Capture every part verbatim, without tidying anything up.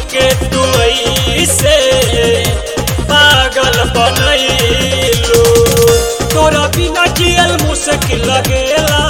हमके तू ऐसे पागल बनैलू। तोरा बिना जियल मुश्किल लगेला।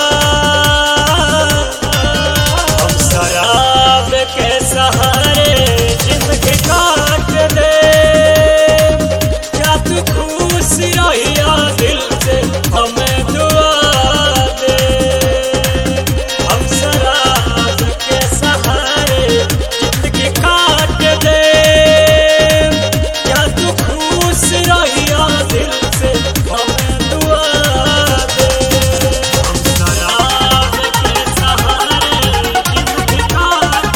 हम शराब के सहारे जिंदगी काट दे। क्या तू खुश रहिया दिल से हमें दुआ दे। हम शराब के सहारे जिंदगी काट दे। क्या तू खुश रहिया दिल से हमें दुआ दे। हम शराब के सहारे जिंदगी काट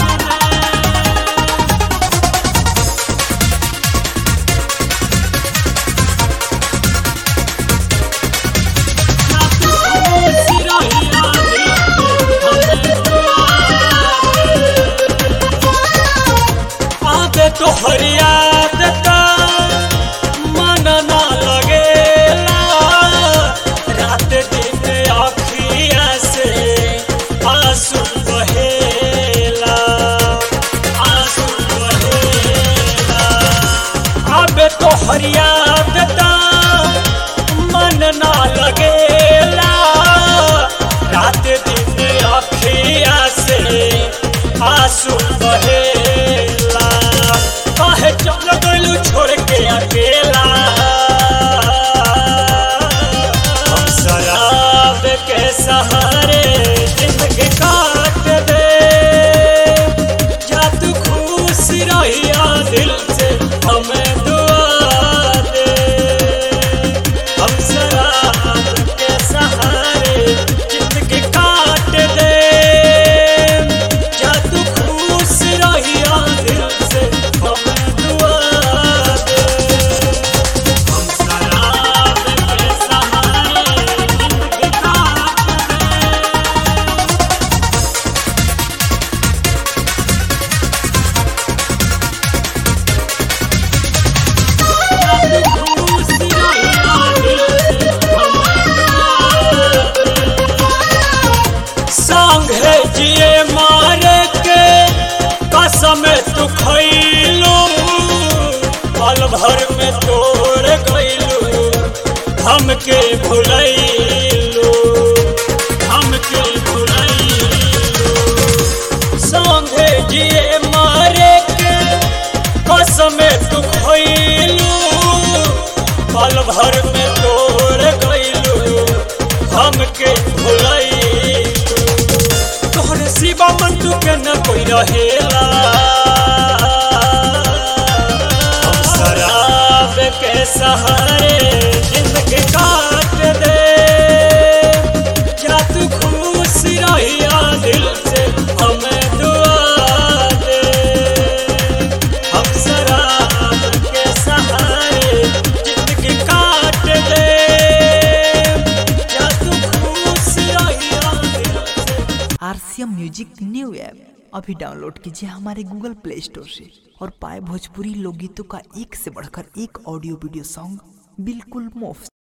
दे। तो हरियाद का मन ना लगेला। रात दिन अखिया से आंसू बहेला। आंसू बहेला। अब तो हरियाद का मन ना लगेला। रात दिन अखिया से आंसू बहेला। काहे चल गइलू छोड़ के अकेला। हम शराब के सहारे जिंदगी काट दे। जा तू खुश रहिया दिल से हमें दुआ दे। हम शराब के सहारे जिंदगी काट दे। जा तू खुश रहिया दिल से हमें दुआ दे। हम शराब के सहारे जिंदगी काट दे। जा तू खुश रहिया दिल से हमें दुआ दे। संगे जिए मारे के कसम तू खइलू। पल भर में तोड़ गइलू। हमके भुलैलू। हमके भुलैलू। संगे जिए मारे के कसम तू खइलू। पल भर में तोड़ गइलू। हमके भुलैलू। तोहरे सिवा मन तू के न कोई रहेला। हम शराब के सहारे जिंदगी काट दे। क्या तू खुश रहिया दिल से हमें दुआ दे। हम शराब के सहारे जिंदगी काट दे। क्या तू खुश रहिया दिल से। आरसीएम म्यूजिक न्यू ऐप अभी डाउनलोड कीजिए हमारे गूगल प्ले स्टोर से और पाए भोजपुरी लोकगीतों का एक से बढ़कर एक ऑडियो वीडियो सॉन्ग बिल्कुल मुफ्त।